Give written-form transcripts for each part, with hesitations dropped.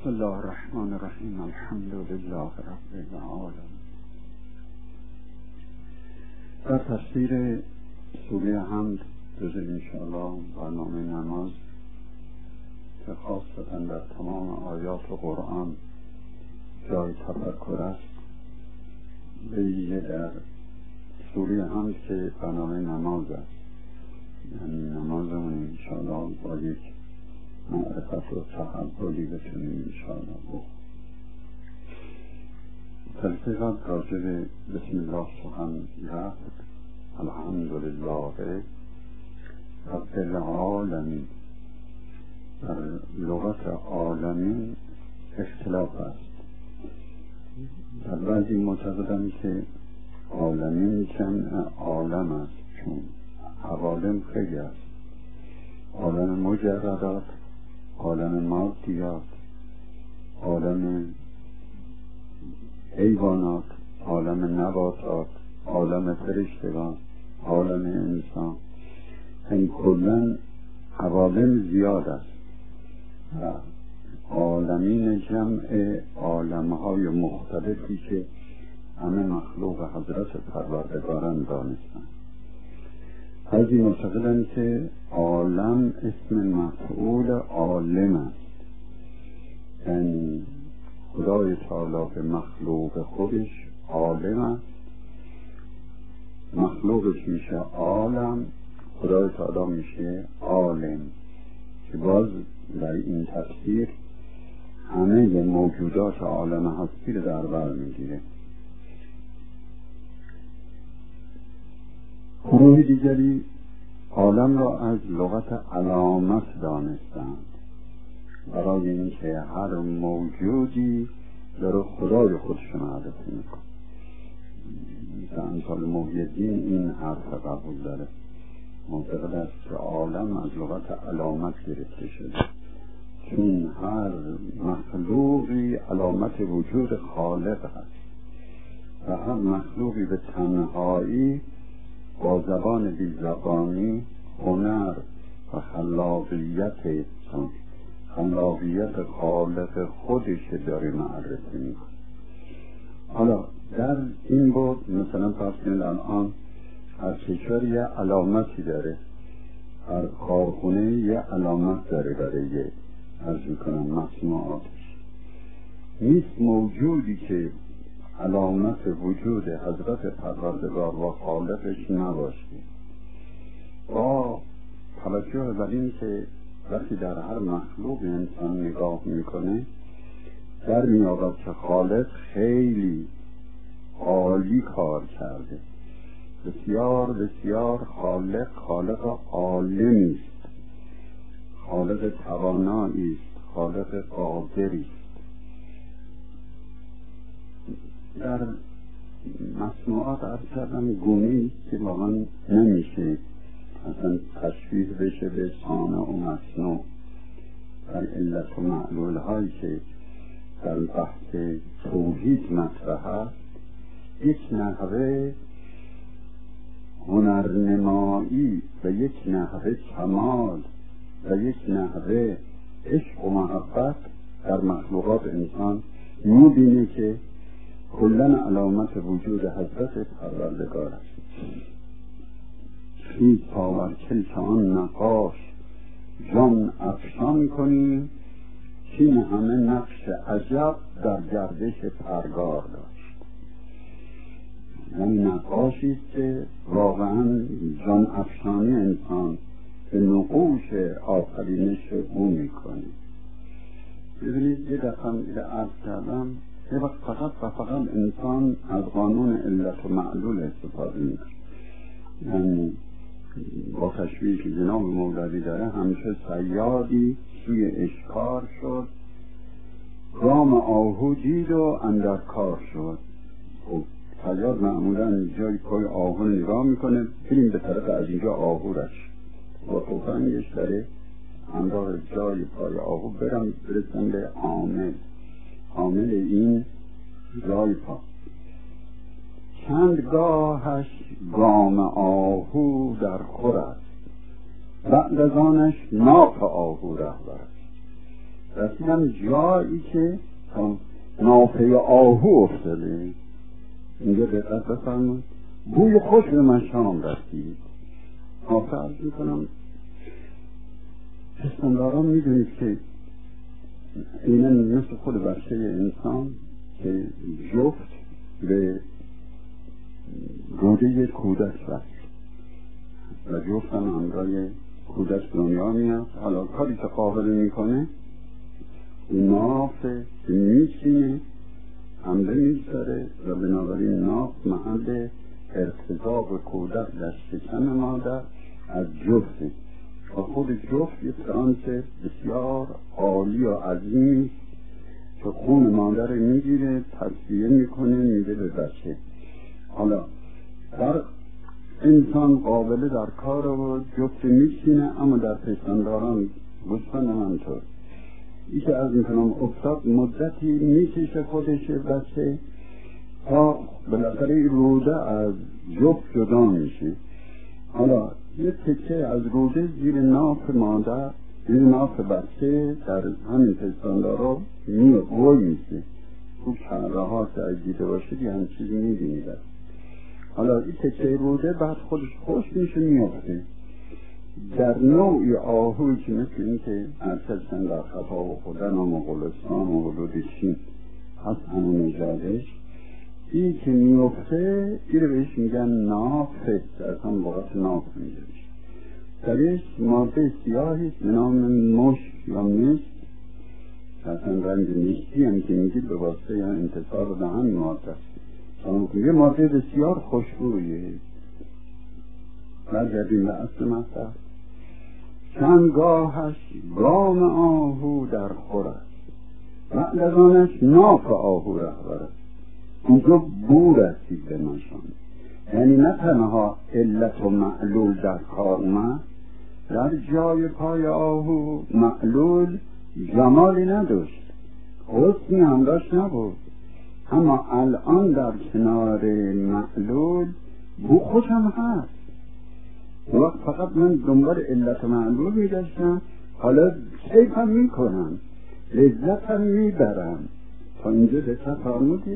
بسم الله الرحمن الرحیم. الحمد لله رب العالمین. در تفسیر سوره حمد جزء انشاءالله برنامه نماز که خاصتا در تمام آیات قرآن جای تفکر است، به ویژه در سوره حمد که برنامه نماز است، یعنی نمازمون انشاءالله با یک معرفت و تحولی بتونیم انشاءالله بود. تلفیقات راجع به بسم الله سخن رفت. الحمدلله رب العالمین. در لغت عالمین اختلاف است. در بعضی معتقدند که عالمین جمع عالم است، چون عوالم خیلی است: عالم مجردات، عالم مادیات، عالم حیوانات، عالم نباتات، عالم فرشتگان، عالم انسان. این کلن عوالم زیاد است و عالمین جمع عالمهای مختلفی که همه مخلوق حضرت پروردگاران دانستند. بعضی معتقدند که عالم اسم مفعول عالم است، یعنی خدای تعالی به مخلوق خودش عالم است، مخلوقش میشه عالم، خدای تعالی میشه عالم، که باز در این تفسیر همه موجودات عالم هستی رو در بر میگیره. گروه دیگری عالم را از لغت علامت دانستند، برای اینکه هر موجودی داره خدای خودش معرفی میکنه. مثل امثال محی الدین این حرف قبول داره، معتقد است که عالم از لغت علامت گرفته شده، چون هر مخلوقی علامت وجود خالق هست و هر مخلوقی به تنهایی با زبان بی‌زبانی هنر و خلاقیت خالق خودش داره معرفی میکنه. حالا در این بود مثلا فرض کنید الان هر کشور یه علامتی داره، هر کارخونه یه علامت داره برای عرض میکنم مصنوعاتش. نیست موجودی که علامت وجود حضرت پروردگار و خالقش نباشه. با توجه بر این که وقتی در هر مخلوق انسان نگاه میکنه در میابد که خالق خیلی عالی کار کرده، بسیار بسیار خالق عالمی است، خالق توانایی است، خالق قادری است. در مصنوعات عرض کردن گونه‌ای که واقعا نمیشه اصلا تشبیه بشه به صانع و مصنوع. در علت و معلول هایی که در بحث توحید مطرح است، یک نحوه هنرنمایی و یک نحوه کمال و یک نحوه عشق و محبت در مخلوقات انسان می‌بینه که کلن علامت وجود حضرت پروردگار است. خیز پاور کلک آن نقاش جان افشان کنیم، چین همه نقش عجب در گردش پرگار داشت. یعنی نقاشی است که واقعا جان افشانی انسان به نقوش آفرینش او میکنه. ببینید یه دفعه عرض کردم یه وقت فقط انسان از قانون علت و معلول استفاده میکنه، یعنی با تشبیهی که جناب مولوی داره همیشه صیادی سوی اشکار شد، رام آهو دید و اندر کار شد. خب صیاد معمولا جای پای آهو نگاه میکنه، بریم به طرف از اینجا آهو رش با توفنگش داره همراه جای پای آهو برسن به عامل این جای پا. چند گاهش گام آهو در خور است، بعد از آنش ناف آهو رهبر است. رسیدم جایی که نافه آهو افتاده. اینجا دقت بفرمایید، بوی خوش به من شام رسید. فرض میکنم پستانداران میدونید که اینن مثل خود بچه انسان که جفت به روده کودک رفت و جفت هم همراه کودک دنیا میاد. حالا کاری که قابل میکنه ناف که میشینه حمله میذاره و بنابراین ناف محل ارتزاق کودک در شکم مادر از جفته و خود جفت یه فرانس بسیار عالی و عظیمی که خون مادر میگیره، تصفیه میکنه، میده به بچه. حالا در انسان قابل در کار و جفت میشینه، اما در پستانداران گوسفند همینطور. ایشه از میکنم افتاد مدتی میکشه خودش بچه تا بالاخره روده از جفت جدا میشه. حالا یه تکه از روده زیر ناف مادر، زیر ناف بچه در همین پستاندارا قوی میشه. تو کره ها که دیده باشید یه همین چیزی میبینید. حالا این تکه روده بعد خودش خوش میشه میافته. در نوعی آهوی که مثل این که ارتشن در خطا و خودن و مغولستان و حدودشین هست همون نجادش، این که میفته این رو بهش میگن نافه، اصلا وقت ناف میگیرش. درش ماده سیاهیست به نام مشک یا مشک، اصلا رنگ مشکی هم که میگید به واسطه یا انتصار به هم ماده یه ماده بسیار خوشبویه. برگردیم به اصل مطلب. چندگاهش گام آهو در خور است، بعد از آنش ناف آهو رهبر است. اونجا بو رسید به نشان، یعنی نه تنها علت و معلول در کار اومد، در جای پای آهو معلول جمالی نداشت، حسنی هم داشت نبود، اما الان در کنار معلول بو خوش هم هست. وقت فقط من دنبال علت معلول میگشتم، حالا کیف هم میکنم، لذت هم میبرم. تا اینجا دقت فرمودید؟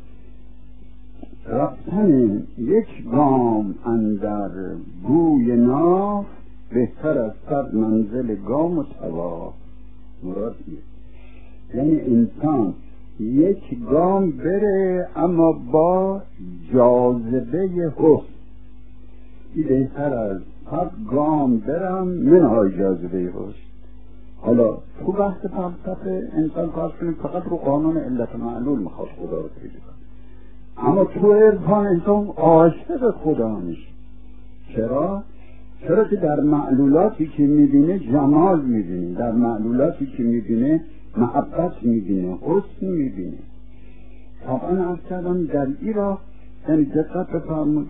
رفتن یک گام اندر بوی ناف بهتر از 100 منزل گام و طواف. مراد یعنی انسان یک گام بره اما با جاذبه حسن، این بهتر از 100 گام برم منهای جاذبه حسن. حالا تو بحث فلسفه انسان کار کنیم فقط رو قانون علت معلول میخواد خدا رو پیدا کنه، اما تو عرفان انسان عاشق خدا میشه. چرا؟ چرا که در معلولاتی که میبینه جمال میبینه، در معلولاتی که میبینه محبت میبینه، حسن میبینه. طبعا عرض کردم در ایران یعنی دقت بفرمایید،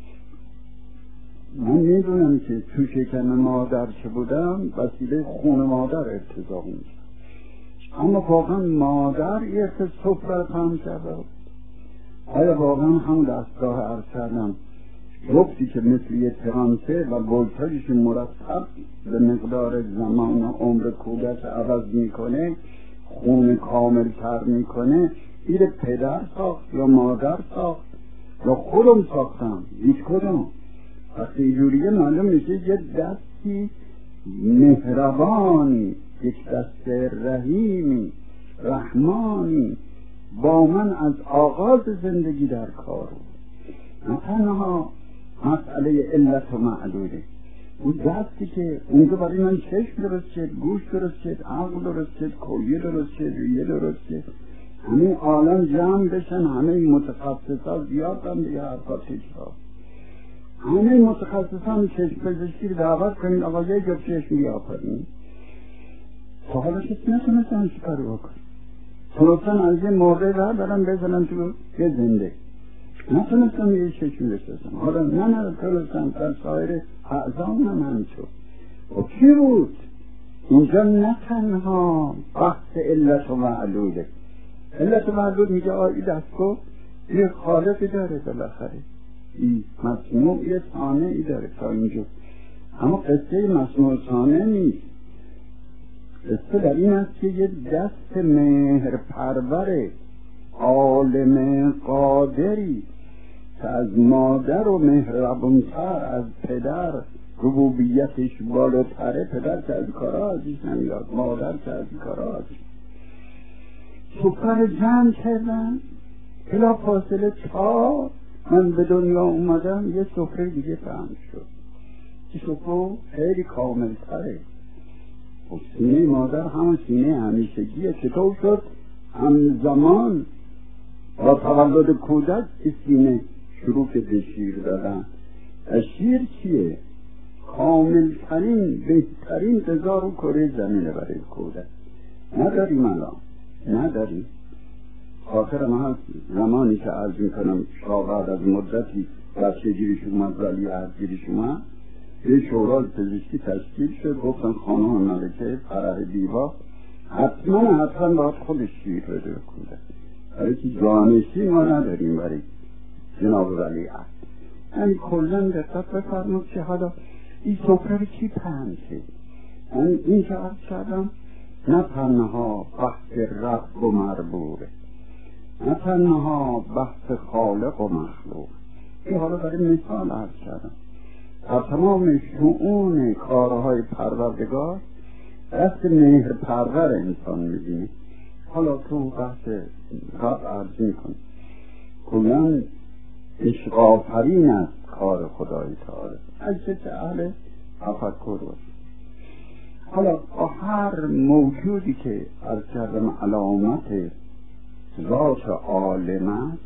من میدونم که تو شکم مادر که بودم وسیله خون مادر ارتزاق میشه، اما واقعا مادر یه سفره فهم کرده. آیا واقعا همون دستگاه عرض کردم گفتی که مثل یه ترانسه و ولتاژش مرتب به مقدار زمان و عمر کودک عوض میکنه، خون کامل تر میکنه، این پدر ساخت یا مادر ساخت یا خودم ساختم؟ هیچ کدوم. وقتی اینجوریه معلوم میشه یه دستی مهربانی، یک دست رحیمی رحمانی با من از آغاز زندگی در کار بود. نه تنها مسئله علت و معلوله، اون دستی که اونجا برای من چشم درست شد، گوش درست شد، عقل درست شد، کلیه درست شد، ریه درست شد، همین عالم جمع بشن، همه متخصصا زیادن دیگه حرفاتش ها، همه متخصصان چشم پزشکی رو دعوت کنین آقا یه جب چشم بیافرین. تا حالا کسی نتونستن چیکار بکن، تونستن از یه مرده را برن بزنن تو یه زنده، نتونستن یه چشم بسازن. حالا نه تونستن در سایر اعضام هم همینطور. و کی بود؟ اینجا نه تنها بحث علت و معلوله. علت و معلول میگه آئی دستگاه یه خالقی داره، بالاخره این مصنوع یه صانعی داره تا اینجا، اما قصه مصنوع صانع نیست. قصه در این است که یه دست مهر پرور عالم قادری که از مادر و مهربونتر از پدر ربوبیتش بالاتره، پدر که از کارا ازش نمیاد، مادر که از کارا ازش سفره جمع کردن بلا فاصله تا من به دنیا اومدم یه سفره دیگه فهم شد که سفره خیلی کامل تره. سینه مادر همون سینه همیشگیه. چطور شد همزمان با تولد کودک سینه شروع به شیر دادن؟ شیر چیه؟ کاملترین بهترین غذا رو کره زمینه برای کودک. نداریم الان، نداریم. خاطر من هست زمانی که عرض میکنم شاه بعد از مدتی بچه گیریش اومد، ولی عرض گیریش اومد، یه شورای پزشکی تشکیل شد، گفتن خانم ملکه فرح دیبا حتما باید خودش شیر بده به کودک، برای که جانشی ما نداریم برای جناب ولی عهد. یعنی کلن دقت بفرمود که حالا این سفره رو کی پهن شد؟ یعنی این که عرض کردم نه تنها بحث رب و مربوره، نه تنها بحث خالق و مخلوق. این حالا برای مثال عرض کردم در تمام شؤون کارهای پروردگار دست مهر پرور انسان می‌بینی. حالا تو بحث رب عرض می‌کنی کلاً عشق آفرین است کار خدای تعالی، اجزه که اهل تفکر باشه. حالا با هر موجودی که عرض کردم علامت ذات عالم است،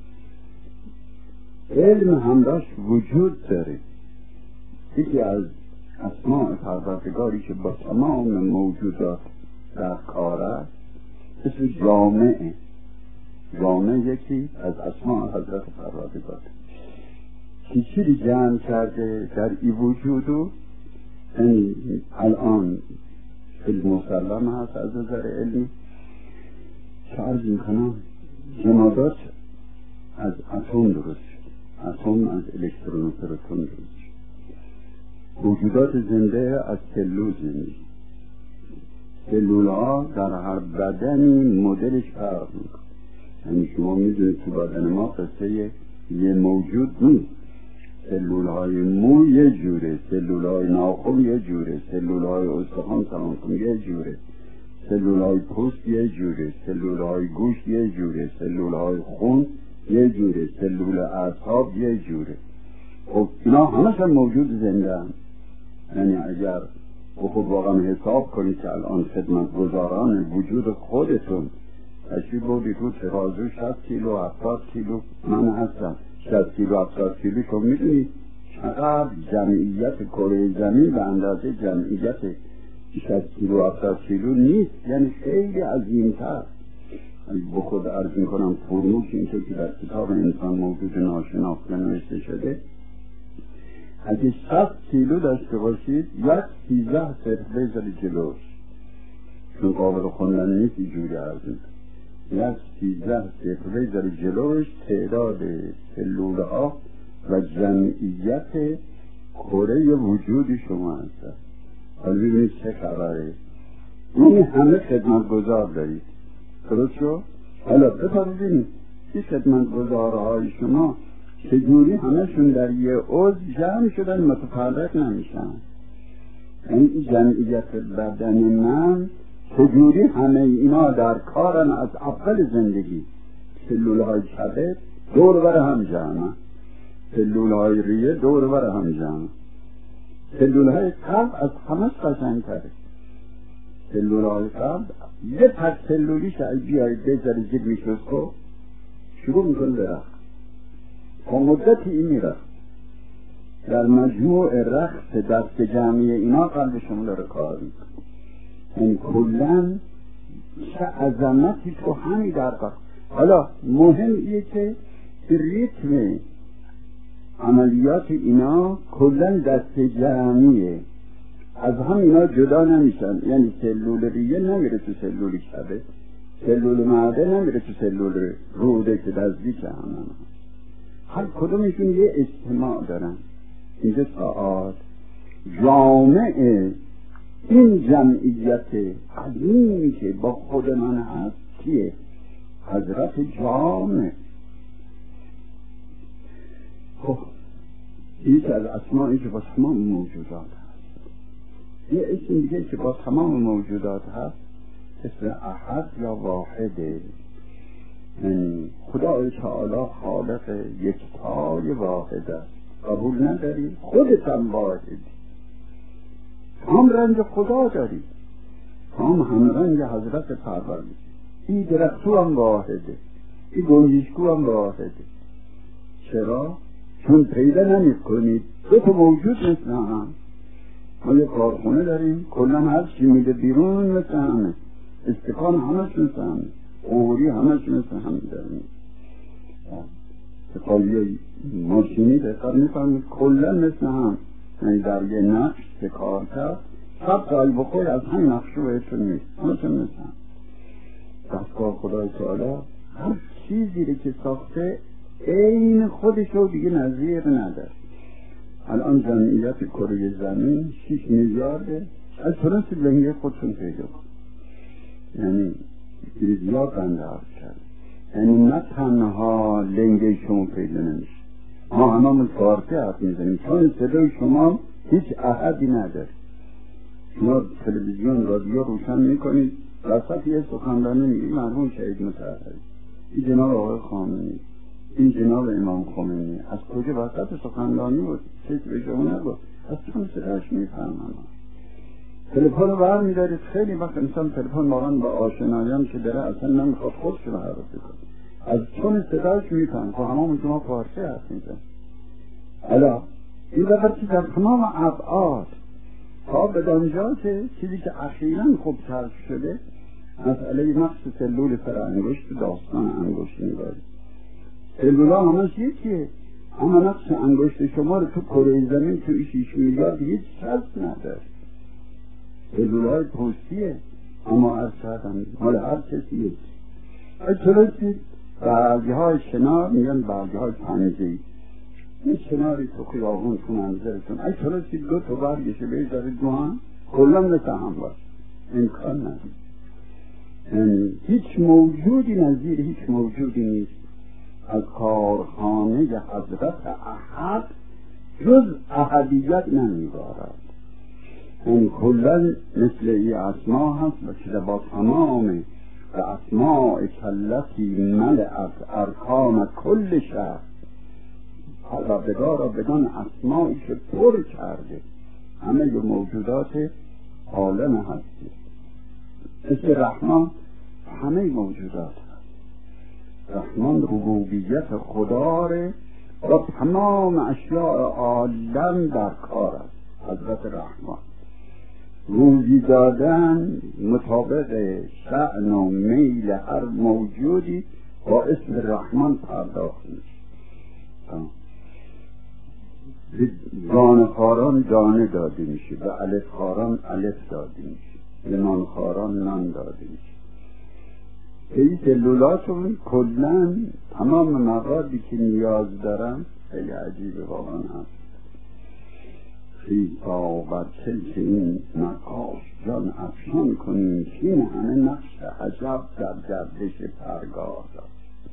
علم همراش وجود داره. یکی از اسماء پروردگاری که با تمام موجودات در کار است اسم جامعه. جامعه یکی از اسماء حضرت پروردگار که چیزی جمع کرده در این وجودو. یعنی الان علم مسلم هست از نظر علمی که عرض میکنم جمادات از اتم درست شد، اتم از الکترون و پروتون درست شد. موجودات زنده از سلول زنده. سلول ها در هر بدنی مدلش فرق میکنه. یعنی شما میدونید تو بدن ما قصه یه موجود نیست. سلول های مو یه جوره، سلول های ناخن یه جوره، سلول های استخوان سلامتون یه جوره، سلول های پوست یه جوره، سلول های گوشت یه جوره، سلول های خون یه جوره، سلول اعصاب یه جوره. خب اینا همش هم موجود زنده هم. یعنی اگر خود واقعا حساب کنید که الان خدمتگزاران وجود خودتون تشریف بردید رو ترازو 60 کیلو 70 کیلو من هستم، 60 کیلو 70 کیلو شما میدونید چقدر جمعیت کره زمین به اندازه جمعیت 60 کیلو 70 کیلو نیست. یعنی خیلی عظیم‌تر. با خود عرض میکنم فرمول که اینطور که در کتاب انسان موجود ناشناخته نوشته شده، اگه 60 کیلو داشته باشید یک 13 صفر بذاری جلوش، چون قابل خوندن نیست اینجوری عرض میکنم، یک 13 صفر بذاری جلوش تعداد سلول ها و جمعیت کره وجود شما هست. حالا ببینید چه خبره. این همه خدمتگزار دارید، درست شد؟ حالا ببینید این خدمتگزارهای شما چجوری همشون در یه عضو جمع شدن متفرق نمیشن. این جمعیت بدن من چجوری همه اینا در کارن از اول زندگی. سلول های کبد دور بر هم جمع، سلول های ریه دور بر هم جمع، سلول های قلب از همه قشنگ کرده. سلول های قلب یه تک سلولیش بیایید بذاری زیر میکروسکوپ شروع میکنه درخت با مدتی این میرخت. در مجموع رخت دست جمعی اینا قلب شما داره کار میکنه. این کلن چه عظمتی تو همین در کار. حالا مهم ایه که ریتم عملیات اینا کلن دست جمعیه، از هم اینا جدا نمیشن. یعنی سلول ریه نمیره تو سلول کبد، سلول معده نمیره تو سلول روده که نزدیک هم. هر کدومشون یه اجتماع دارن. اینجا ساعت جامعه این جمعیت عظیمی که با خود من هست کیه؟ حضرت جامه. خب یکی از اسمایی که با تمام موجودات هست. یه اسم دیگه که با تمام موجودات هست اسم احد یا واحده. یعنی خدای تعالی خالق یکتای واحد است. قبول نداری؟ خودت هم واحدی، هم رنگ خدا داری، هم رنگ حضرت پروردگار. این درختو هم واحده، این گنجشکو هم واحده. چرا؟ چون پیدا نمی کنید دو تا موجود مثل هم. ما یه کارخونه داریم، کلا هر چی میده بیرون مثل همه، استکان همش مثل همه، قوری همش مثل همه داریم. سقالی ماشینی دقیقا میفهمید کلا مثل هم. یعنی در یه نقش که کار کرد سب سال بخور از همین نقشه بهتون نیست، همش مثل هم. دستگاه خدای تعالی هر چیزی رو که ساخته این خودش رو دیگه نظیر نداره. الان جمعیت کره زمین 6 میلیارده. از تونستید لنگه خودتون پیدا کن. یعنی زیاد بنده عرض کرد. یعنی نه تنها لنگه شما پیدا نمیشه، ما هممون فارسی حرف میزنیم چون صدای شما هیچ احدی نداره. شما تلویزیون رادیو روشن میکنید وسط یه سخنرانی میگه مرحوم شهید مطهری، این جناب آقای خامنه‌ای، این جناب امام خمینی، از کجا وسط سخنرانی بود؟ چیزی به شما نگفت، از چون صداش میفهمم. تلفن رو برمی‌دارید، خیلی وقت انسان تلفن واقعا با آشنایان که داره اصلا نمیخواد خودش رو حرف بکنه، از چون صداش میفهم. خب همون شما فارسی حرف میزن. حالا این وقتی در تمام ابعاد تا به دانجا که چیزی که اخیراً خوب کشف شده مسئله نقص سلول سر انگشت، داستان انگشت نگاری. سلولا همش یکیه، اما نقص انگشت شما رو تو کره زمین تو 6 میلیارد هیچ چسب نداره. سلولای پوستیه، اما از کردن مال هر کسی یکی. از چراسید برگه های شنار میگن برگه های پنجه‌ای. این شناری تو خیابون تو منظرتون از چراسید دو تا برگشه بذارید دوان کلا مثل هم باش، امکان نداره. یعنی هیچ موجودی نظیر هیچ موجودی نیست از کارخانه حضرت احد جز احدیت نمیبارد. این کلن مثل ای اسما هست و که با تمام اسماء کلتی ملعت ارکان کل شهر پروردگار را بدان اسمایی که پر کرده همه موجودات عالم هستی. مثل رحمان همه موجودات هست. رحمان ربوبیت خدا را تمام اشیاء عالم در کار است. حضرت رحمان روزی دادن مطابق شأن و میل هر موجودی با اسم رحمان پرداخت میشه. به دانه‌خواران دانه داده میشه، به الف‌خواران الف داده میشه، به نانخواران نان داده میشه. این سلولاتون کلن تمام موادی که نیاز دارن خیلی عجیبه واقعا هست. خیزا بر چلک این نقاش جان افشان کنیم که این همه نقش عجب در گردش پرگار دارد.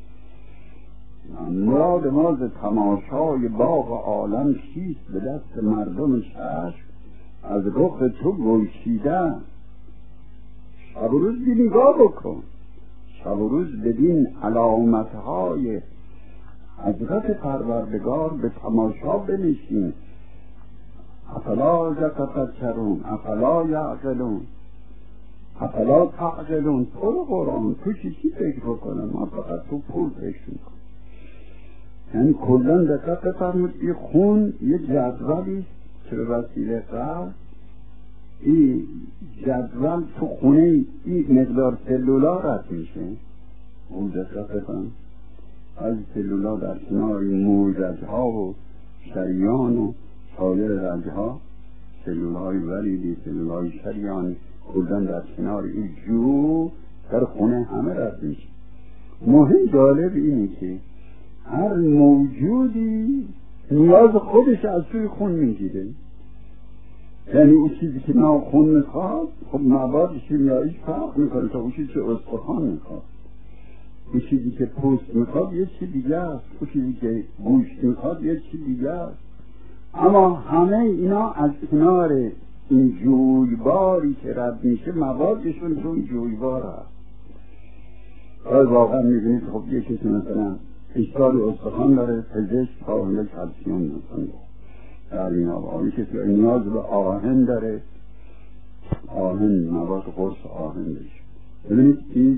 مراد ما ز تماشای باغ عالم چیست؟ به دست مردم چشم از رخ تو گلچیدن. شب و روز نگاه بکن، شب و روز بدین علامتهای حضرت پروردگار به تماشا بنشین. افلا یتفکرون افلا یعقلون افلا تعقلون. تو قرآن تو چی فکر بکنم؟ ما فقط تو پول فکر میکنم. یعنی کلن دقت بفرمود این خون یه جدولی که به وسیله قلب این جدول تو خونه این مقدار سلولا رد میشه. اون دقت بفرمود از سلولا در کنار موجزها و شریان و سایر رنجها سلولهای ولیدی سلولهای شریانی کلن در کنار این جو در خونه همه رد میشه. مهم جالب اینه که هر موجودی نیاز خودش از توی خون میگیره. یعنی اون چیزی که ناخن میخواد خب مواد شیمیاییش فرق میکنه تا اون چیزی که استخوان میخواد. اون چیزی که پوست میخواد یه چیز دیگه است، اون چیزی که گوشت میخواد یه چیز دیگه است. اما همه اینا از کنار این جویباری که رد میشه موادشون تو این جویبار هست. واقعا میبینید خب یه کسی مثلا اشتار استخوان داره، پزشک حامل کلسیم میکنه در این آقا. کسی نیاز به آهن داره، آهن مواد قرص آهن بشه. ببینید این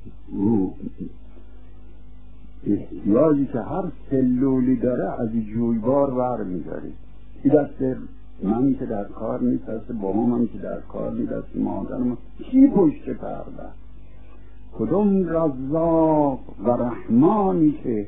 احتیاجی که هر سلولی داره از جویبار ور میداره. این دست من که در کار نیست، دست بابام که در کار نیست، دست مادرم کی پشت پرده؟ کدوم رزاق و رحمانی که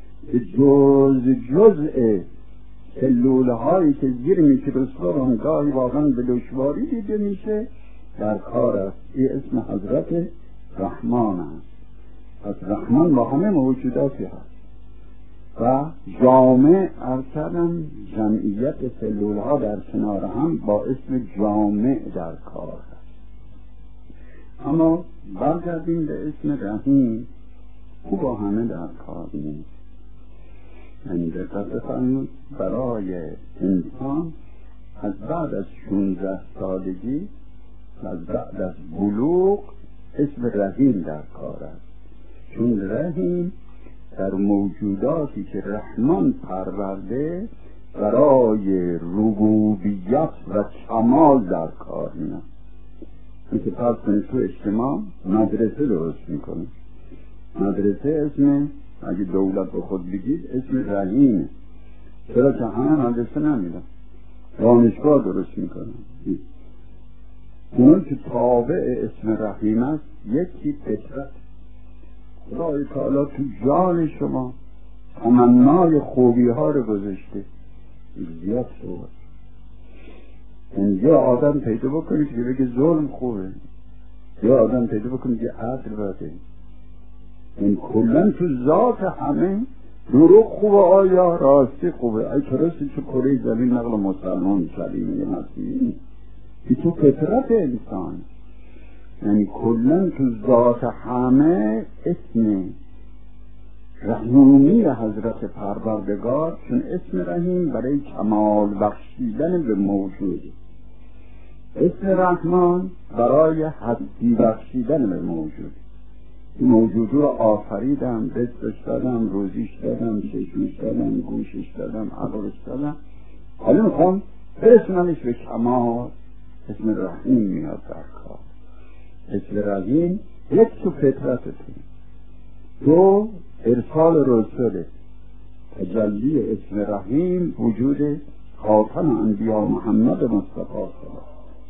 جزء سلوله هایی که زیر میکروسکوپ گاهی واقعا به دشواری دیده میشه در کار است. این اسم حضرت رحمان است. پس رحمان با همه موجوداتی هست و جامع ارکدم جمعیت سلوله ها در کنار هم با اسم جامع در کار هست. اما برگردیم به اسم رحیم، او با همه در کار نیست. یعنی دقت بفرمایید برای انسان از بعد از 16 سالگی و از بعد از بلوغ اسم رحیم در کار است. چون رحیم در موجوداتی که رحمان پرورده برای ربوبیت و کمال در کار میاد. مثل فرض کنید تو اجتماع مدرسه درست میکنه. مدرسه اسم اگه دولت به خود بگید اسم رحیمه. چرا که همه مدرسه نمیدن، دانشگاه درست میکنن. اون که تابع اسم رحیم است یکی فطرت. خدای تعالی تو جان شما تمنای خوبی ها رو گذاشته. زیاد صحبت یه آدم پیدا بکنید که بگه ظلم خوبه، یه آدم پیدا بکنید که عدل بده. این کلن تو ذات همه دروغ خوبه آیا راستی خوبه. ای ترسی تو کره زمین نقل مسلمان سلیمه مسیحی که تو فطرت انسان. یعنی کلن تو ذات همه اسم رحیمی حضرت پروردگار، چون اسم رحیم برای کمال بخشیدن به موجود، اسم رحمان برای حدی بخشیدن به موجود. موجود رو آفریدم، دستش دادم، روزیش دادم، چشمش دادم، گوشش دادم، عقلش دادم، حالا میخوام برسونمش به کمال. اسم رحیم میاد در کار. اسم رحیم یک تو فطرتتون، دو ارسال رسوله. تجلی اسم رحیم وجود خاتم انبیا محمد مصطفی صلی.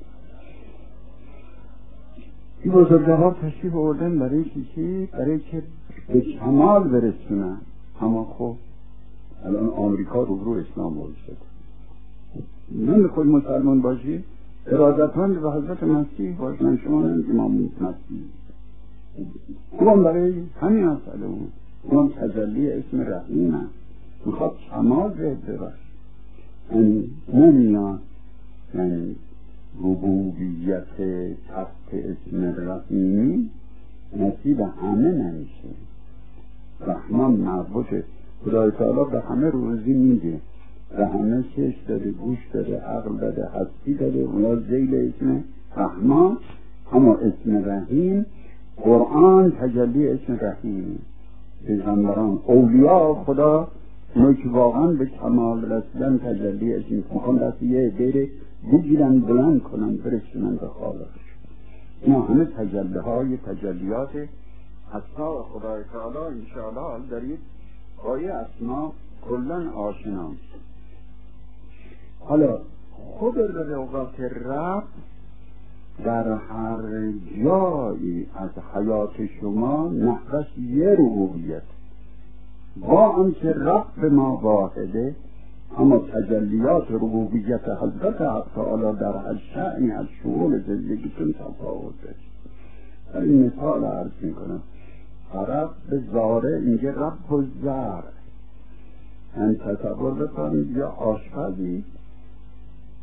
این بزرگوار تشریف آوردن برای چی؟ برای که به کمال برسونن. اما خب الان آمریکا رو اسلام بازی شد. من خود مسلمان باشی ارادتمند به حضرت مسیح باش، من شما نمیگم امام مسیح. اون برای همین مسئله اون تجلی اسم رحیم هست. میخواد کمال بهده باش. یعنی نمیاد یعنی ربوبیت تحت اسم رحیمی نصیب همه نمیشه. رحمان مربوطه. خدای تعالی به همه روزی میده، به همه چش داره، گوش داره، عقل داره، هستی داره. اونا ذیل اسم رحمان. اما اسم رحیم قرآن تجلی اسم رحیم. پیغمبران اولیاء خدا اونو که واقعا به کمال رسیدن تجلی اسم میخوان دست یه غیر بگیرن بلند کنن برسونن به خالقش. اینا همه تجلیات اسماء خدای تعالی. انشاءالله دارید آیه اسماء کلن آشنا میشه. حالا خود رغبت رب در هر جایی از حیات شما نحوش یه ربوبیت، با آنکه رب ما واحده، اما تجلیات ربوبیت حضرت حق تعالی در هر شأنی از شؤون زندگیتون تفاوت داشت. این مثال عرض میکنم. رب به زاره اینجا رب و زر، یعنی تصور بکنید یا آشپزی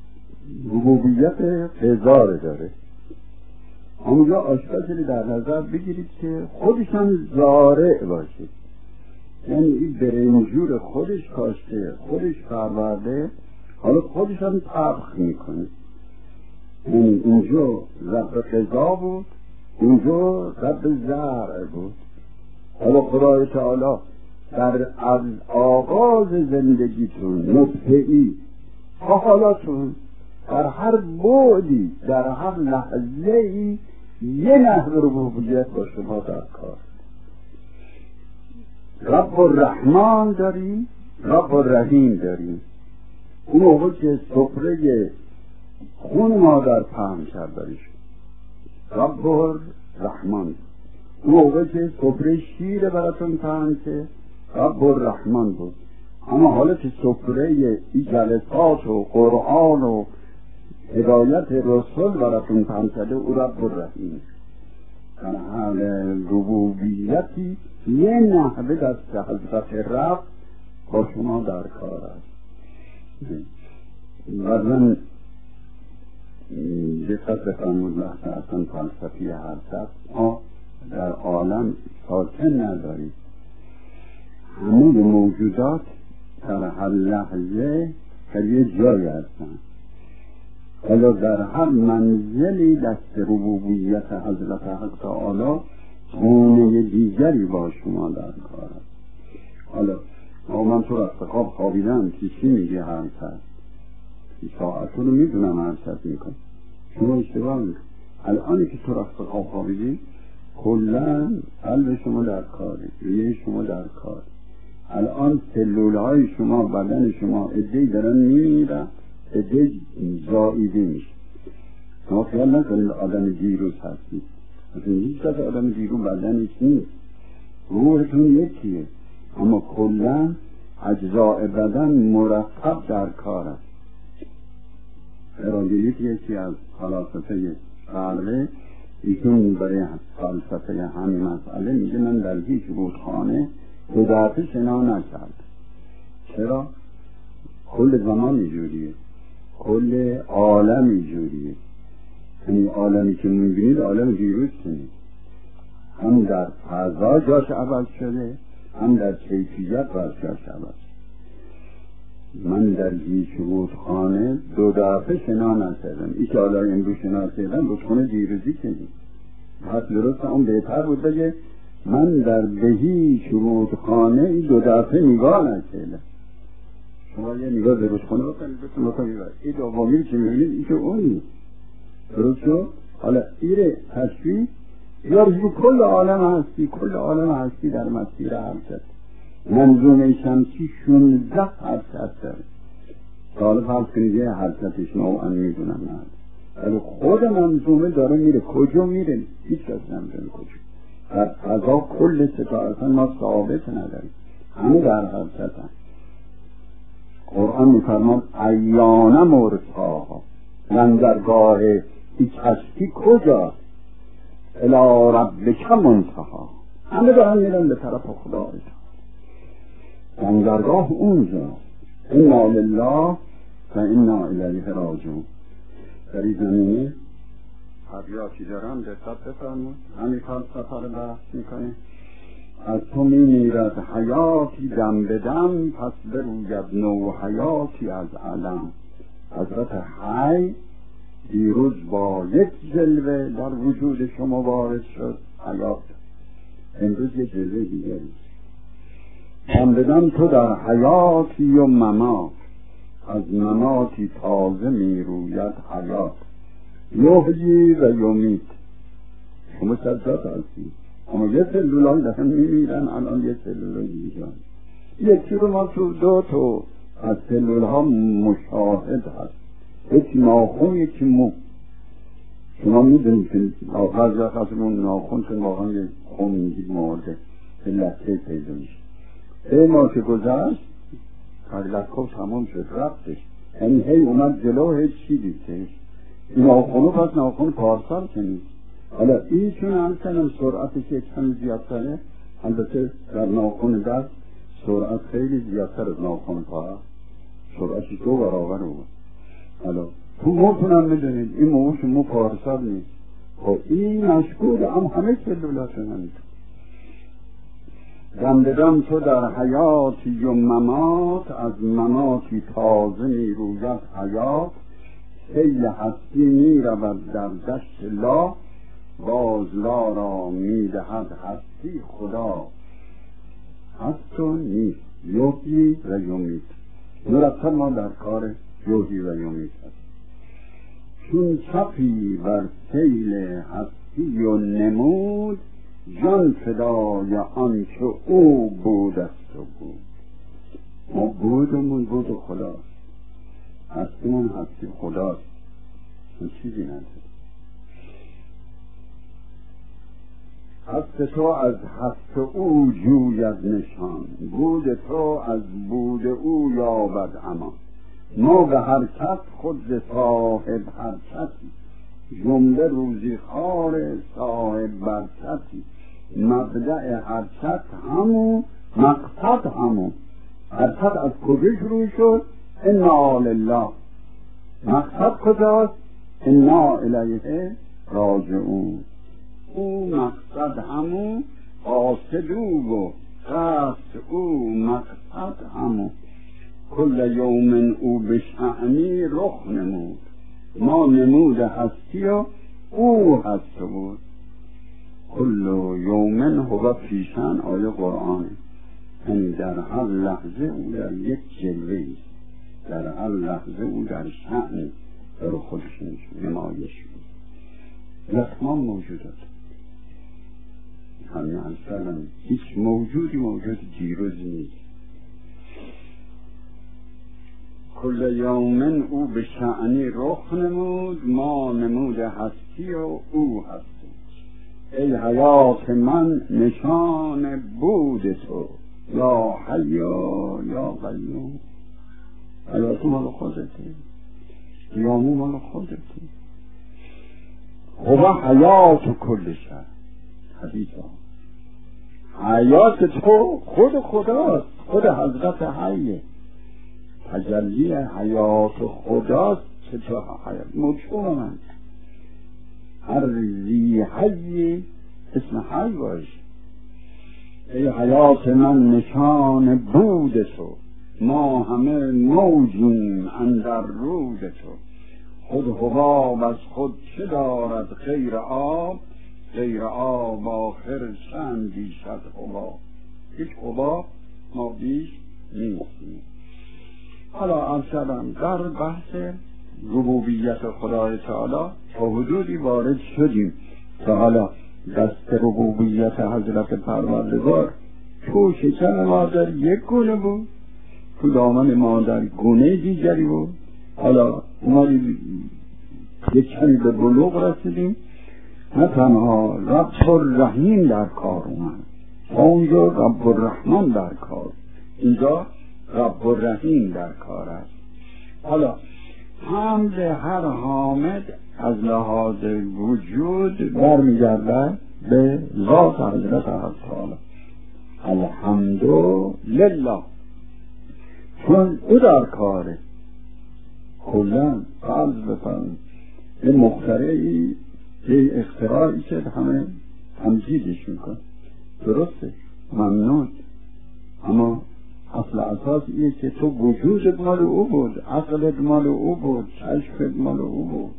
ربوبیت قضا داره. اونجا آشپزی در نظر بگیرید که خودش هم زارع باشه، یعنی این برنجور خودش کاشته، خودش پرورده، حالا خودش هم طبخ میکنه. یعنی اونجا رب قضا بود، اونجا رب زرع بود. حالا خدای تعالی در از آغاز زندگیتون نطفه‌ای تا حالاتون در هر بعدی در هر لحظه‌ای یه نحو ربوبیت با شما در کار. رب الرحمن داری، رب الرحیم داری. اون موقع که سفره خون مادر پهن کرد داریش رب الرحمن، اون موقع که سفره شیر براتون پهن که رب الرحمن بود. اما حالا که سفره ای جلسات و قرآن و هدایت رسول براتون پهن کرده او رب الرحیم. در حال ربوبیتی یه نحوه دست حضرت رب با شما در کار است. بعدن دقت بفرمود وقت اصلا فلسفی حرکت ما در عالم ساکن نداریم. همه موجودات در هر لحظه در یه جای هستن. حالا در هر منزلی دست ربوبیت حضرت حق تعالی گونه دیگری با شما در کار است. حالا من تو رفت خواب خوابیدم چی میگه حرکت ساعتو رو میدونم حرکت میکن، شما اشتباه میکن. الانی که تو رفت خواب خوابیدی کلن قلب شما در کاره، ریه شما در کار. الان سلولهای شما بدن شما ادهی دارن میمیرن، ادهی زائیده میشه. شما خیال نکنید آدم دیروز هستید، مثلا هیچ کس آدم دیروز بدنش نیست، روحتون یکیه، اما کلن اجزاء بدن مرتب در کار است. اراجعیت یکی از فلاسفه غربه، ایشون برای فلسفه همین مسئله میگه من در هیچ رودخانه 2 دفعه شنا نکرد. چرا؟ کل زمان اینجوریه، کل عالم اینجوریه. یعنی عالمی که میبینید عالم دیروز کنید، هم در فضا جاش عوض شده، هم در کیفیت جاش عوض. من در هیچ رودخانه 2 دفعه شنا نکردم. ای که حالا امروز شنا کردم رودخانه دیروزی کنید. حتی درست اون بهتر بود بگه من در به هیچ رودخانه 2 دفعه نگاه نکردم. شما یه نگاه به رودخانه بکنید این دومی که میبینید این که اونی درست شد. حالا ایره تشبیه یا رو کل عالم هستی، کل عالم هستی در مسیر حرکت. منظومه شمسی 16 حرکت داره. حالا فرض کنید یه حرکتش نوعا میدونم نه، ولی خود منظومه داره میره. کجا میره؟ هیچ کس نمیدونه کجا. در فضا کل ستارتن ما ثابت نداریم، همه در حرکت هم. قرآن میفرماد ایانه مرساها، لنگرگاه ای کشتی کجا؟ الی ربک منتها. همه دارن میرن به طرف خدای. لنگرگاه اونجا. انا لله و انا الیه راجعون. در این زمینه حبیاتی دارم دقت بفرمود. همین فلسفه رو بحث میکنه. از تو میمیرد حیاتی دم به دم، پس بروید نو حیاتی از علم. حضرت حی دیروز با یک جلوه در وجود شما وارد شد حیات، امروز یک جلوه دیگری. دم به دم تو در حیاتی و ممات، از مماتی تازه میروید حیات. یحیی و یمیت. شما سجاد هستید اما یه سلولان دارن میمیرن، الان یه سلولان دیگران. یکی رو ما تو 2 تا از سلول ها مشاهد هست، یکی ناخون یکی مو. شما میدونید که آخر جا خواستمون ناخون چون واقعا یه خون میگید مورده به لطه پیدا میشه. 3 ماه که گذشت لطکو تمام شد رفتش، یعنی هی اومد جلو هی چی دیدش این ناخونو پس ناخون پارسال که نیست. حالا ایشون همچنان سرعتش یک کمی زیادتره، البته در ناخون دست سرعت خیلی زیادتر از ناخون پا، سرعتش 2 برابر بود. حالا تو موتونم میدونید این موش مو پارسال نیست، خب این مشکول همه سلولات من دم به دم تو در حیاتی و ممات، از مماتی تازه می روید حیات. سیل هستی می رود در دشت لا، باز لا را می دهد هستی خدا. هست و نیست، یحیی و یمیت. مرتب ما در کار یحیی و یمیت هست. چون چپی بر سیل هستی و نمود، جان فدای آنچه او بود است و بود. ما بودمون بود و خداست، هستیمون هستی خداست، اون چیزی نداره. هست تو از هست او جوید نشان، بود تو از بود او یابد امان. ما به حرکت خود صاحب حرکتی، جمله روزی خار صاحب برکتی. مبدأ حرکت همون، مقصد همون. حرکت از کجا شروع شد؟ انا لله. مقصد کجاست؟ انا الیه راجعون. او مقصد همون، قاصد او و قصد او، مقصد همون. کل یوم او به شأنی رخ نمود، ما نمود هستی و او هست بود. کل یوم هو فی شأن، آیه قرآنه، یعنی در هر لحظه او در یک جلوه، در هر لحظه او در شأن در خودش نمایش بود. تمام موجودات همین اصلا هیچ موجودی موجود دیروزی نیست. کل یوم او به شأنی رخ نمود، ما نمود هستی و او هستی. ای حیات من نشان بود تو، یا حی یا قیوم. حیات مال خودتی، قیامو مال خودتی. هو حیات کل شی. حدیث حیات تو خود خداست، خود حضرت حیه. تجلی حیات خداست که تو حیات مجموع من. هر ذی حی اسم حی باش. ای حیات من نشان بود تو، ما همه موجیم اندر رود تو. خود حباب از خود چه دارد غیر آب، غیر آب آخر چند بیشد حباب. هیچ حباب ما بیش نیستیم. حالا امشبم در بحث ربوبیت خدای تعالی تا حدودی وارد شدیم که حالا دست ربوبیت حضرت پروردگار تو شکم مادر یک گونه بود، تو دامن مادر گونه دیگری بود. حالا ما یک کمی به بلوغ رسیدیم، نه تنها رب الرحیم در کار اومد، اونجا رب الرحمن در کار، اینجا رب الرحیم در کار است. حالا حمد هر حامد از لحاظ وجود برمیگردد به ذات حضرت تعالی. الحمد لله، چون او در کاره. کلن فرض بفرمایید یه مخترعی، یه اختراعی که همه تمجیدش میکن، درسته، ممنون، اما اصل اساس اینه که تو وجودت مال او بود، عقلت مال او بود، چشمت مال او بود.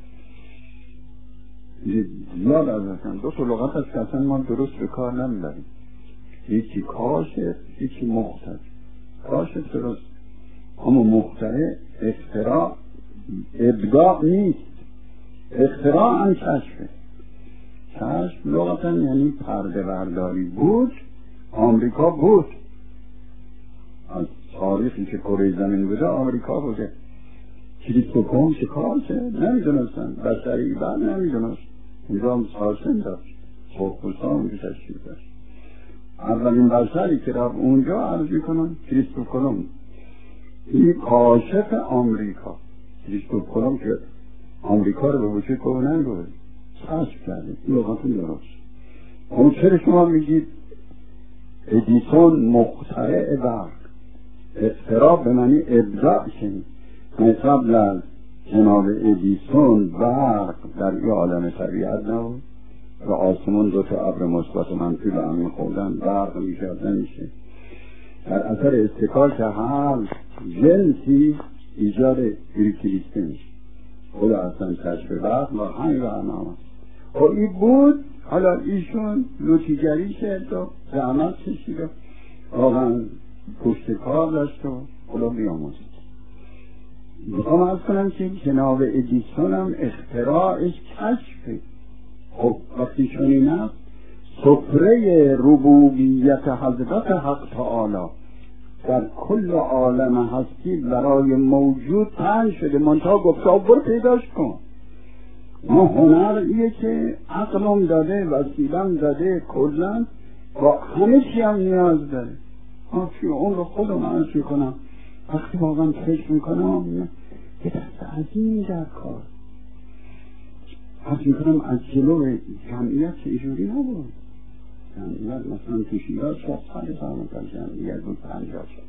زیاد از اصلا دو تا لغت از که اصلا ما درست به کار نمیبریم، یکی کاشف یکی مخترع. کاشف درست، اما مخترع اختراع ابداع نیست. اختراع هم چشمه. چشم لغتا یعنی پرده برداری بود. آمریکا بود، از تاریخی که کره زمین بوده آمریکا بوده. کریستوفون چه کار چه نمیدونستن، بشری بعد نمیدونست. اونجا هم سارسن داشت، سرخپوستا اونجا تشکیل داشت. اولین بشری که رفت اونجا عرض میکنن کریستوف کلمب، این کاشف آمریکا. کریستوف کلمب که آمریکا رو به وجود که نمیگوید کشف کرده، این لغتون درست. اون چرا شما میگید ادیسون مخترع برق؟ اختراع به معنی ابداع شنید. من قبل از جناب ادیسون برق در این عالم طبیعت نبود و آسمون دو تا ابر مثبت و منفی به هم می‌خوردن، برق میشد نمیشه. در اثر استکاک هر جنسی ایجاد الکتریسیته میشه. خود اصلا کشف برق و همین برنامه و این بود. حالا ایشون لوتیگری کرد و زحمت کشید و واقعا پشت کار داشت و خدا بیاموزد. میخوام عرض کنم که جناب ادیسون هم اختراعش کشفه. خب وقتی چنین است سفره ربوبیت حضرت حق تعالی در کل عالم هستی برای موجود پنج شده، منتها گفتا برو پیداش کن. ما هنر ایه که عقلم داده، وسیلم داده، کلن با همه چی هم نیاز داره. اون رو خودم عرض کنم وقتی واقعا فکر میکنم یه دست عظیم در کار عرض میکنم از جلو جمعیت که ایجوری نبود. جمعیت مثلا تو شیراز 60 سال جمعیت بود 50 سال.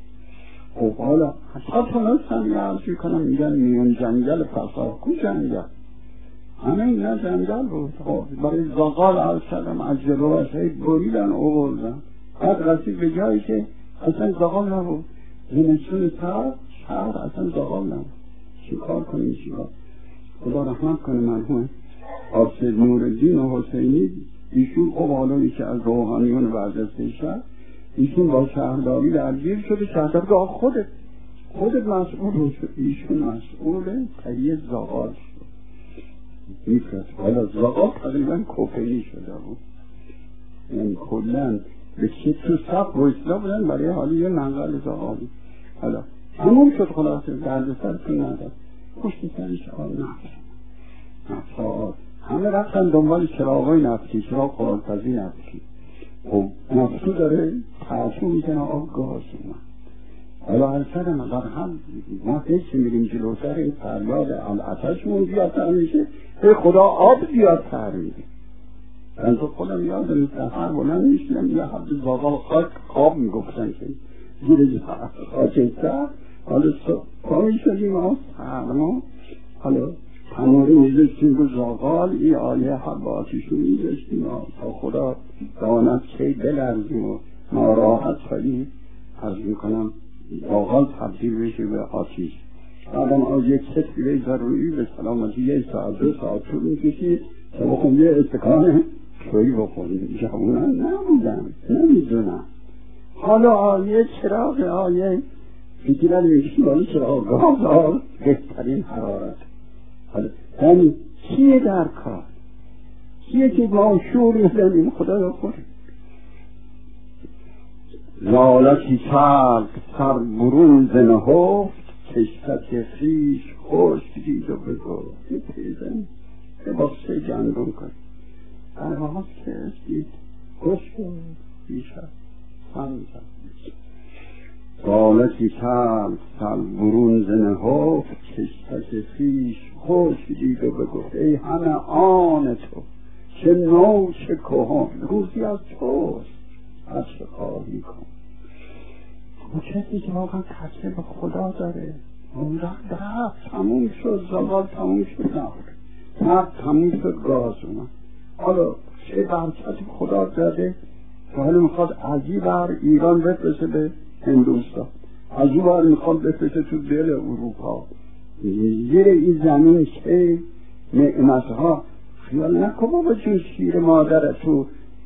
خب حالا حتی تونستم یه عرض میکنم میگن میون جنگل فساد کو جنگل همه اینا جنگل بود. خب برای زغال عرض کردم از جلو هی بریدن آوردن بعد رسید به جایی که اصلا زغال نبود. زمستون شهر اصلا زغال نبود. چیکار کنیم چیکار؟ خدا رحمت کنه مرحوم حافظ نورالدین و حسینی ایشون خب حالا که از روحانیون برجسته شد ایشون با شهرداری درگیر شده. شهرداری خودت مسئول شد. ایشون مسئول تهیه زغال شد. میفرست حالا زغال تقریبا کوفه‌ای شده بود. یعنی کلن به چه تو صف رویسلا بودن برای حالی یه منقل زغالی. حالا همون شد خلاصه دردسر که نداد پشت سرش آب نفت همه رفتن دنبال چراغای نفتی، چراغ خورالپزی نفتی. خب نفتو داره تأثیر میکنه آب گاز اومد. حالا هر سر مقدر هم ما هیچی میریم جلوتر این فریاد العطشمون زیادتر میشه ای خدا آب زیادتر میده. من تو خودم یادم سفر بلند میشنم یه حبت زاغال خاک آب میگفتن که زیر خاکستر. حالا پا میشدیم آب سرما حالا تنوری میذاشتیم به زاغال این آیه حباتیشو میذاشتیم تا خدا داند که بلرزیم و ناراحت شدیم عرض میکنم زاغال تبدیل بشه به آتیش. بعدم از یک کسی ضروری به سلامتی 1 ساعت 2 ساعت طول میکشید تا بخون یه استکان شویی بخوریم. جوانان نبودن نمیدونم. حالا آیه چراغ آیه فکرن میشی بالا چراغ گاز بهترین حرارت. حالا یعنی چیه در کار؟ چیه که ما شور میزنیم خدا رو خوریم؟ لالتی چرک سر برون زنهفت کشتک خیش خوش دید و بگو یه پیزن یه باقصه جنگون کن در واقع کشتید خوش کن بیشتر همینطور لالتی چرک سر برون زنهفت کشتک خیش خوش دید و بگو ای همه آن تو چه نو چه کهان روزی از توست از چه خواهی کن. و کسی که واقعا کسی به خدا داره اون رفت تموم شد زغال تموم شد نفت تموم شد گاز اومد. حالا چه برکتی خدا داده که حالا میخواد از این بر ایران بفرسته به هندوستان از این بر میخواد بفرسته تو دل اروپا زیر این زمین چه نعمتها خیال نکن بابا چون شیر مادر تو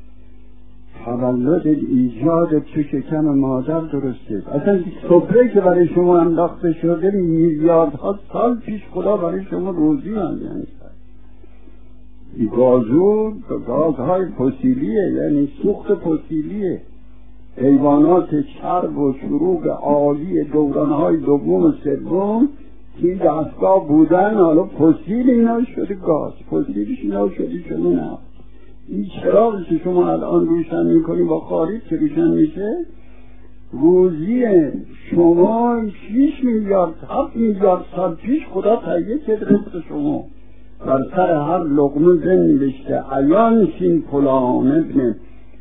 تولد ایجاد تو شکم مادر درسته. اصلا سفره که برای شما انداخته شده میلیاردها سال پیش خدا برای شما روزی انداخته. این گازهای فسیلیه یعنی سوخت فسیلیه. حیوانات چرب و شروع عالی دورانهای دوم و سوم که دستگاه بودن حالا فسیل اینا شده گاز فسیلش اینا شده نفت. این چراغی که شما الان روشن میکنی با خارج که روشن میشه روزی شما 6 میلیارد 7 میلیارد سال پیش خدا تهیه کرده رزق شما. بر سر هر لقمه زن نوشته عیان شین فلان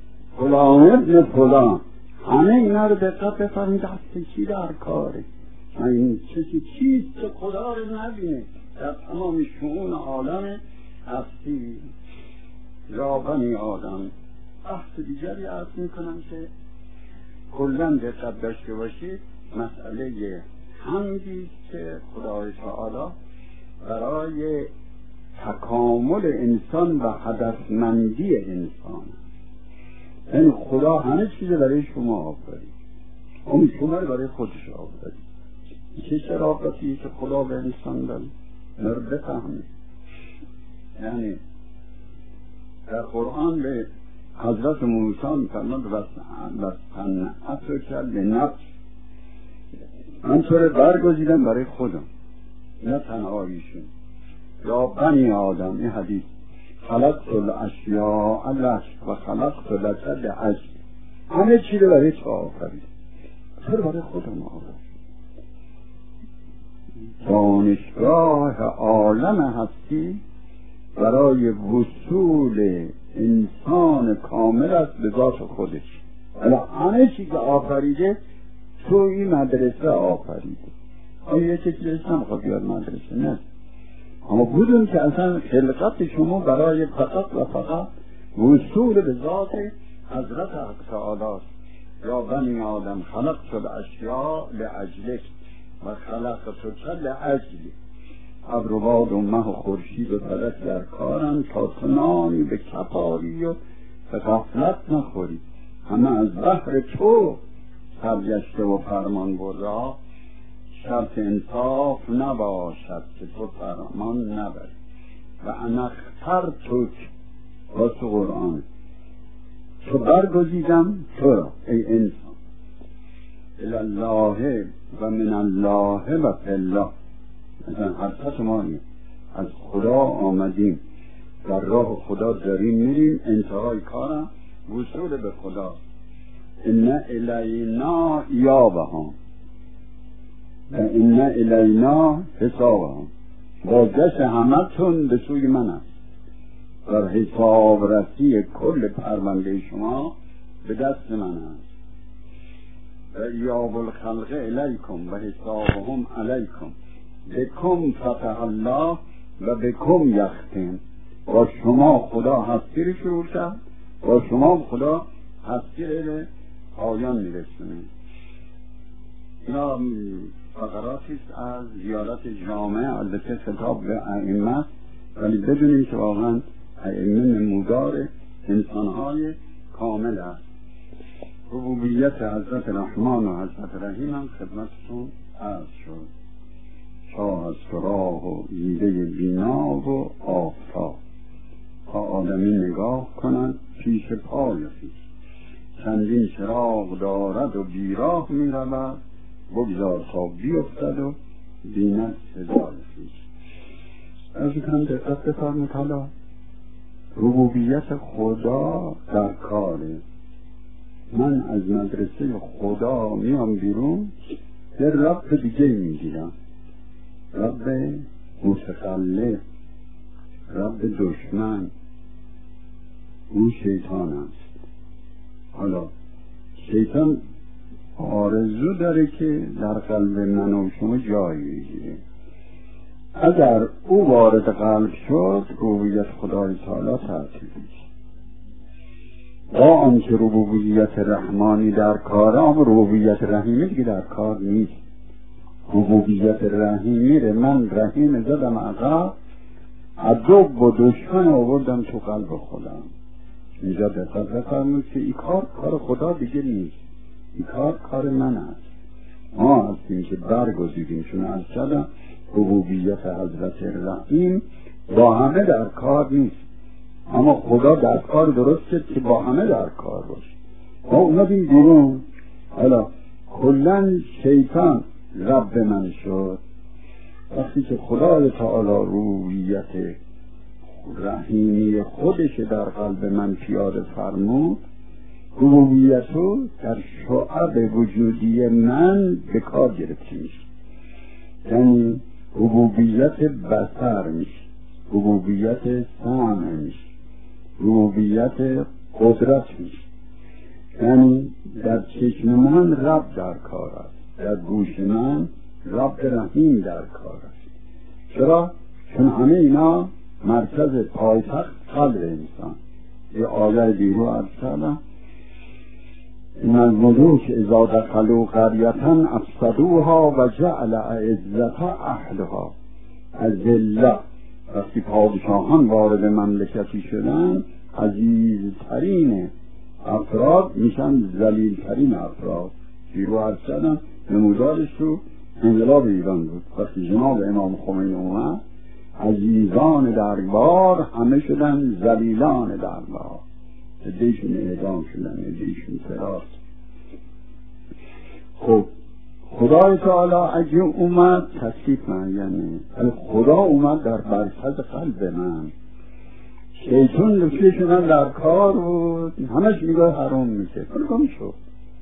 ابن فلان. همه اینا رو دقت بفرمید دست کی در کاره. این کسی چیست که خدا رو نبینه در تمام شؤون عالم هستی؟ یا بنی آدم. بحث دیگری عرض میکنم که کلاً دقت داشته باشید، مسئله حمدی که خدای تعالی برای تکامل انسان و هدفمندی انسان، این خدا همه چیز برای شما آفرید، اون شما رو برای خودش آفرید. چه شرافتی که خدا به انسان داره رو بفهمید. یعنی در قرآن به حضرت موسی میفرماد وَصَنَّعَتُکَ لِنَفْسِکَ، من تو رو برگزیدم برای خودم نه تنها ایشون. یا بنی آدم، این حدیث خلقت الاشیاء لک و خلقت لک لأجلک، همه چی رو برای تو آفرید، تو رو برای خودم آفرید. دانشگاه عالم هستی برای وصول انسان کامل است به ذات خودش. حالا همه چی که آفریده تو این مدرسه آفریده. آیا کسی نمیخواد بیاد مدرسه؟ نه، اما بدون که اصلا خلقت شما برای فقط و فقط وصول به ذات حضرت حق تعالی است. یا بنی آدم خلقت الاشیاء لأجلک و خلقتک لأجلی. ابر و باد و مه و خورشید و فلک در کارن تا تنانی به کفاری و به غفلت نخوری، همه از بحر تو سرگشته و فرمان برده. شرط انصاف نباشد که تو فرمان نبری و انختر توک. واسه قرآن تو برگزیدم تو را ای انسان الله و من الله و فی الله. مثلا حرکت ما از خدا آمدیم، در راه خدا داریم میریم، انتهای کارم وصول به خدا. ان الینا ایابهم و ان الینا حسابهم. بازگشت همتون به سوی من است و حساب رسی کل پرونده شما به دست من است. و ایاب الخلق الیکم و حسابهم علیکم بکم فتح الله و بکم یختم. با شما خدا هستی رو شروع کرد، با شما خدا هستی رو پایان میرسونه. اینا فقراتی است از زیارت جامعه، البته خطاب به ائمه، ولی بدونیم که واقعا ائمه نمودار انسانهای کامل است. ربوبیت حضرت رحمان و حضرت رحیم هم خدمتتون عرض شد. شاه از راه و ایده بینا و آفتاب تا آدمی نگاه کنند پیش پای خویش. چندین چراغ دارد و بیراه می رود، بگذار تا بیفتد و بیند سزای خویش. از کنم دقت بفرمایید. حالا ربوبیت خدا در کاره. من از مدرسه خدا میام بیرون، یه رب دیگه میگیرم، رب متخلف، رب دشمن، اون شیطان است. حالا شیطان آرزو داره که در قلب من و شما جای بگیره. اگر او وارد قلب شد، ربوبیت خدای تعالی تعطیل میشه. با آنکه ربوبیت رحمانی در کاره، اما ربوبیت رحیمی دیگه در کار نیست. ربوبیت رحیمی رو من رحیم زدم عقب، عدو و دشمن آوردم تو قلب خودم. اینجا دقت بفرمایید که این کار خدا دیگه نیست، این کار من است. ما هستیم که برگزیدیم. چون از کردم ربوبیت حضرت رحیم با همه در کار نیست، اما خدا در کار درست شد که با همه در کار باشه. ما اومدیم بیرون. حالا کلن شیطان رب من شد. وقتی که خدای تعالی ربوبیت رحیمی خودش در قلب من پیاده فرمود، ربوبیتو در شعب وجودی من به کار گرفته میشه. یعنی ربوبیت بصر میشه، ربوبیت سمع میشه، ربوبیت قدرت میشه. یعنی در چشم من رب در کار است، در گوش من رب رحیم در کار است. چرا؟ چون همه اینا مرکز پایتخت قلب انسان. یه آیه دیرو عرض کردم این الملوک اذا دخلوا قریة افسدوها و جعل اعزة اهلها. از ذلت وقتی پادشاهان وارد مملکتی شدن عزیزترین افراد میشن ذلیلترین افراد. دیرو عرض کردم نمودارش تو انقلاب ایران بود. وقتی جناب امام خمینی اومد عزیزان دربار همه شدن ذلیلان دربار. عده‌شون اعدام شدن، عده‌شون فراست. خب خدای تعالی اگه اومد تصدیق معینه، خدا اومد در مرکز قلب من. شیطان لکه شدن در کار بود، همش میگه حرام میشه. کلکم شد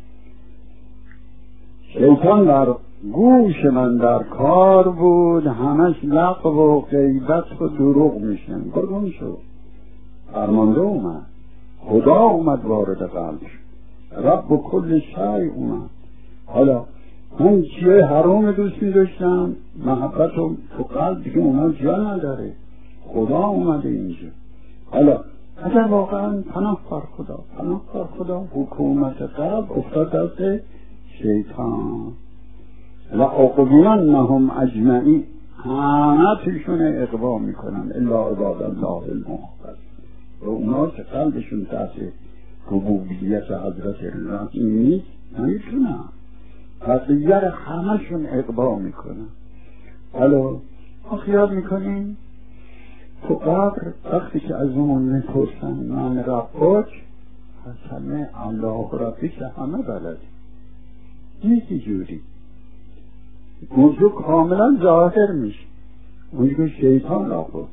شیطان در گوش من در کار بود، همش لغو و غیبت و دروغ میشن. کلکم شد فرمانده اومد، خدا اومد وارد قلب، رب و کل شیء اومد. حالا من چیه حرام دوست می‌داشتم، محبت و تو قلب دیگه اومد جا نداره، خدا اومده اینجا. حالا اگر واقعا پناه بر خدا حکومت قلب افتاد دست شیطان لأغوینهم اجمعین، همه پیشون اقوا میکنن الا عباد الله المخلصین. و اونا که قلبشون تحت ربوبیت حضرت رحیم نیست نمیتونن، بقیه را همشون اقوا میکنن. حالا ما خیال میکنیم تو قبر وقتی که از اون میپرسن من ربک، حسنه الله ربی که همه بلدی نیستی جوری موضوع کاملا ظاهر میشه. اونجا شیطان را خود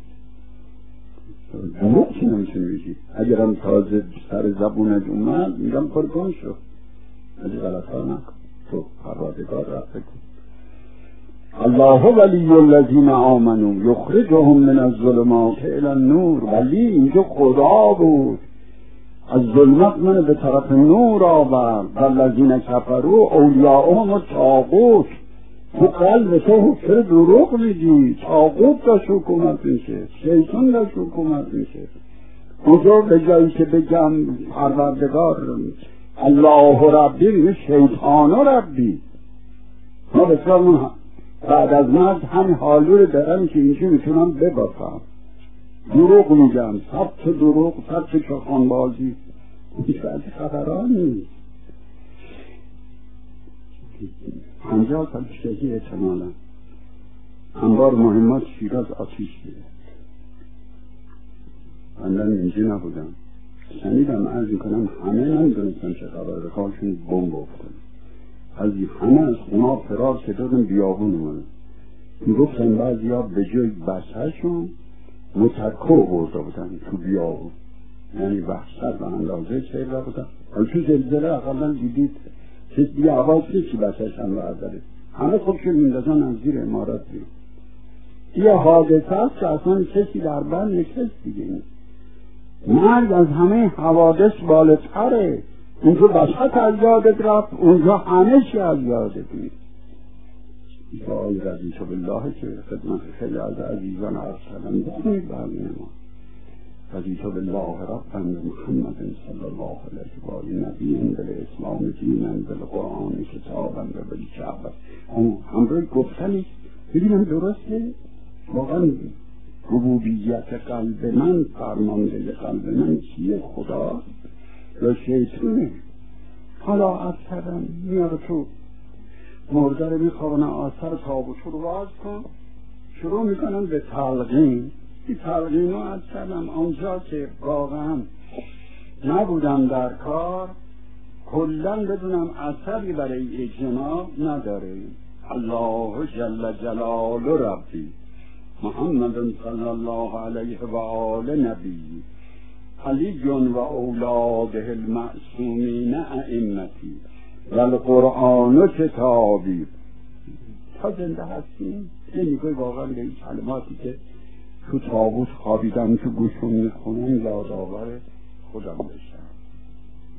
دروغ چی نمیتونی بگی. اگرم تازه سر زبونت اومد میگم پرگان شد، از غلط ها نکن، تو پروردگار رفته کن. الله ولی الذین آمنوا یخرجهم من الظلمات الی النور. ولی اینجا خدا بود، از ظلمت من به طرف نور آورد. والذین کفروا اولیاءهم الطاغوت. تو قلب تو چرا دروغ میگی؟ طاغوت داشت حکومت میشه، شیطان داشت حکومت میشه. اونجا به جایی که بگم پروردگار الله ربی، شیطان ربی. ما بسیار بعد از مرد همین حالو رو دارم که اینجا میتونم ببافم. دروغ میگم، ثبت دروغ، ثبت چخانبازی، هیچ وقتی خبران نیست. 50 سال پیشگی احتمالا انبار مهمات شیراز آتیش گرفت. من اینجا نبودم، شنیدم عرض میکنم همه نمیدونستن چه خبره، کارشون بمب افتاد. از همه از خونه فرار شدن بیابون اومدن. میگفتن بعضی ها به جای بسهشون مترکو برده بودن تو بیابون، یعنی وحشت و اندازه چه را بودن. حالا تو زلزله اقلا دیدید چیز دیگه عواز نیست که بسهش هم برداره، همه خودشون میندازن از زیر امارات بیرون. یه حادثه هست که اصلا کسی در بند نکست دیگه نیست. مرگ از همه حوادث بالاتره. اونجا بسحت از یادت رفت، اونجا همه چی از یادت نیست. این آقای رضیت بالله که خدمت خیلی از عزیزان عرض کردن بخونید برمین ما. رضیت بالله ربا محمد صلی الله علیه و آله نبی بالاسلام دینا بالقرآن کتابا و بالکعبه. اون همراه گفتنی ببینم درسته؟ واقعا ربوبیت قلب من، فرمانده قلب من چیه؟ خدا یا شیطونه؟ حالا عرض کردم میاد تو مرده رو میخوانه، آثر تابوت رو باز کن، شروع میکنن به تلقین. این تلقین رو عرض کردم آنجا که واقعا نبودم در کار، کلن بدونم اثری برای اجتناب نداره. الله جل جلال ربی محمد صلی الله علیه و آله نبی علی و اولاده المعصومین ائمتی و القرآن کتابی. تا زنده هستیم نمیگوی واقعا به این کلماتی که تو تابوت خوابیدم تو گوشون میخونم یادآور خودم بشم.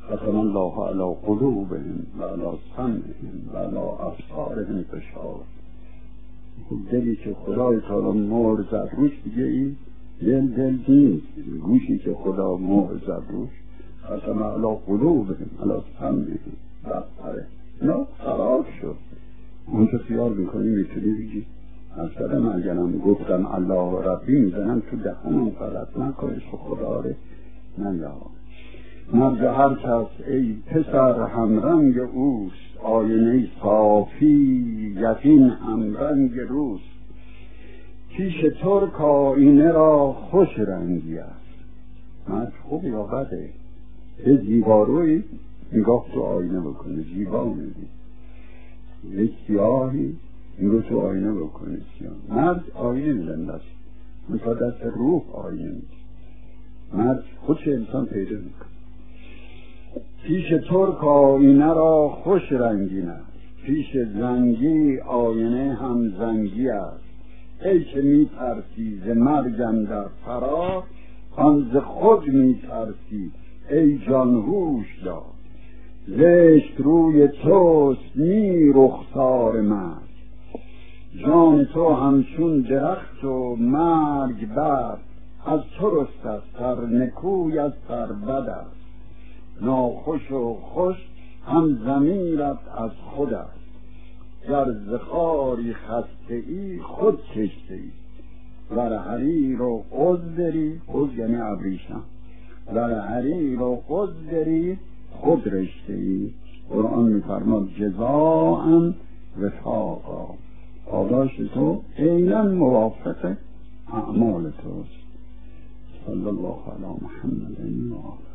ختم الله علی قلوبهم و علی سمعهم و علی ابصارهم غشاوة. دلی که خدای تعالی مهر زد روش دیگه این دل نیست. گوشی که خدا مهر زد روش ختم علی قلوبهم علی سمعهم و ابصارهم اینا خراب شد. اونجا خیال میکنی میتونی بگی اصلا من اگرم گفتم الله ربی میزنم تو دهنم غلط نکنش خدا ره نیا. مرد هر کس ای پسر همرنگ اوست، آینه صافی یقین همرنگ روست. پیش ترک آینه را خوش رنگی است. مرد خوب یا بده؟ به زیباروی نگاه تو آینه بکنه زیبا میدی، یک سیاهی نگاه تو آینه بکنه سیاه. مرد آینه میزنده است، تا دست روح آینه میزنده. مرد خودش انسان پیدا میکنه. پیش ترک آینه را خوش رنگین است، پیش زنگی آینه هم زنگی است. ای که میترسی ز مرگم در فرار، آن ز خود میترسی ای جان هوش دار. زشت روی توست نی رخسار مرگ، جان تو همچون درخت و مرگ بر. از تو رست است سر نکوی از سر بد است، ناخوش و خوش هم ضمیرت از خود است. گر ز خاری خسته ای خود کشته ای، ور حریر و قز دری، قز یعنی ابریشم، ور حریر و قز دری خود رشته ای. قرآن میفرماد جزاء وفاقا، پاداش تو عیناً موافق اعمال توست. صلی الله علی محمد و آله.